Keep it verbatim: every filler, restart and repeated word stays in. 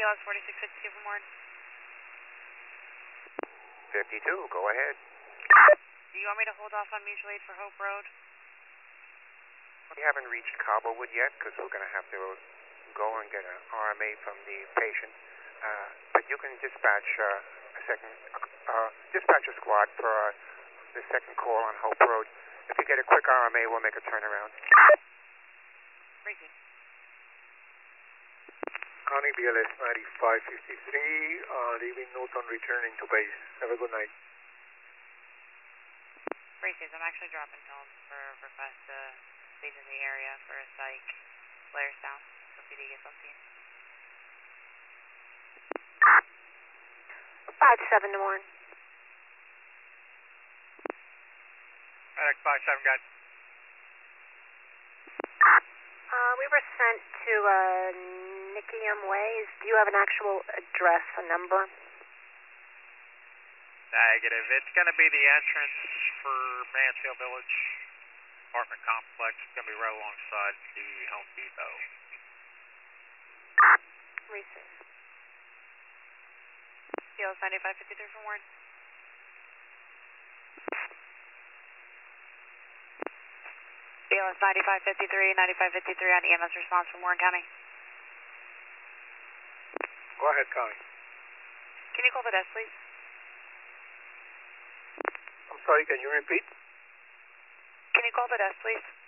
dogs forty-six fifty-two from Warren. fifty-two, go ahead. Do you want me to hold off on mutual aid for Hope Road? We haven't reached Cobblewood yet because we're going to have to go and get an R M A from the patient. Uh, but you can dispatch uh, a second, uh, dispatch a squad for uh, the second call on Hope Road. If you get a quick R M A, we'll make a turnaround. Racing. Connie, B L S ninety-five fifty-three, uh, leaving note on returning to base. Have a good night. Races, I'm actually dropping films for request to stage in the area for a psych flares down. So P D gets on scene. five seven to Warren. Medic five seven, got. Uh, we were sent to uh, Nickiam Ways. Do you have an actual address, a number? Negative. It's going to be the entrance for Mansfield Village apartment complex. It's going to be right alongside the Home Depot. Receive. B L S ninety-five fifty-three from Warren. B L S ninety-five fifty-three, ninety-five fifty-three on E M S response from Warren County. Go ahead, Connie. Can you call the desk, please? I'm sorry, can you repeat? Can you call the desk, please?